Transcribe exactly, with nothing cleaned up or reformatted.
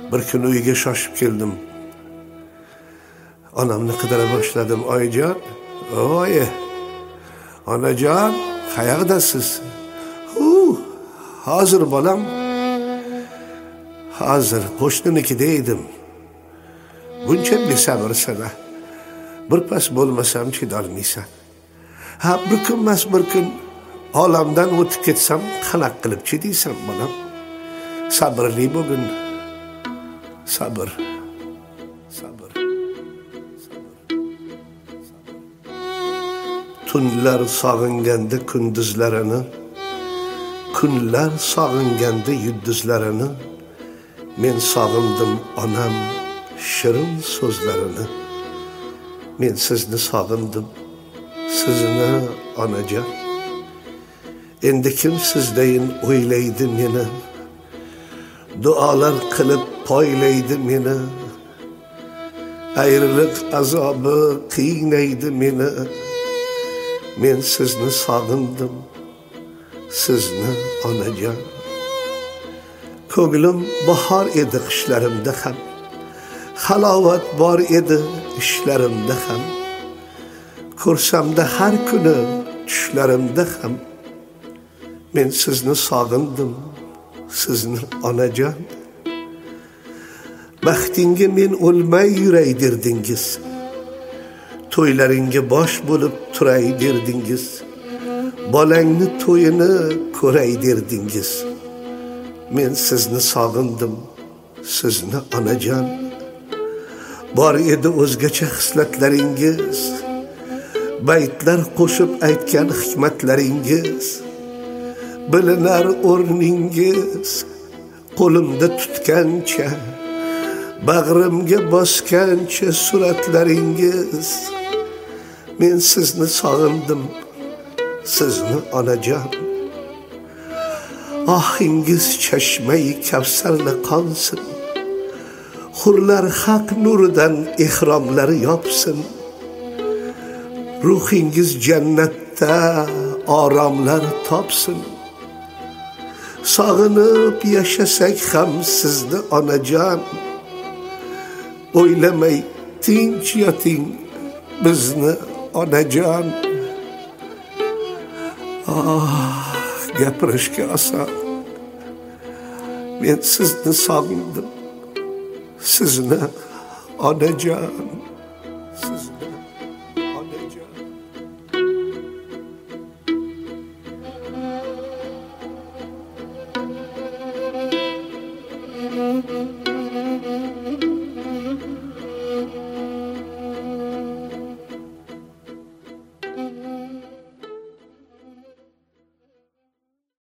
Bir kun uyga shoshib keldim. Onamni qidira boshladim. Oyijon, oyi, onajon, qayerdasiz? Hu, hozir bolam. Hozir qo'shninikida edim. Buncha besabrsan-a. Bir pas bo'lmasam chidolmaysan. Ha, bir kun emas bir kun olamdan o'tib ketsam, qanaq qilib chidaysan bolam? Sabrli bo'lgin. Sabr. Sabr. Tunlar sog'inganda kunduzlarini, kunlar sog'inganda yulduzlarini, men sog'indim onam shirin so'zlarini. Men sizni sog'indim, sizni onajon. Endi kim sizdayin o'ylaydi meni? Duolar qilib poylaydi meni. Ayriliq azobi qiynaydi meni. Men sizni sog'indim, sizni onajon. Ko'nglim bahor edi qishlarimda ham, halovat bor edi ishlarimda ham. Ko'rsamda har kuni tushlarimda ham, men sizni sog'indim, sizni onajon. Baxtingga men o'lmay yuray derdingiz. To'ylaringga bosh bo'lib turay derdingiz. Bolangni to'yini ko'ray derdingiz. Men sizni sog'indim, sizni onajon. Bor edi o'zgacha hislatlaringiz. Baytlar qo'shib aytgan hikmatlaringiz. Bilinar o'rningiz. Qo'limda tutgancha, bag'rimga bosgancha suratlaringiz. Men sizni sog'indim, sizni onajon. Ohingiz chashmai kavsarla qonsin. Hurlar haq nuridan ehromlari yopsin. Ruhingiz jannatda oromlar topsin. Sog'inib yashasak ham sizni onajon. O'ylamay tinch yoting bizni onajon. Ah, gapirishga oson. Men sizni sog'indim, sizni onajon. Sizni onajon.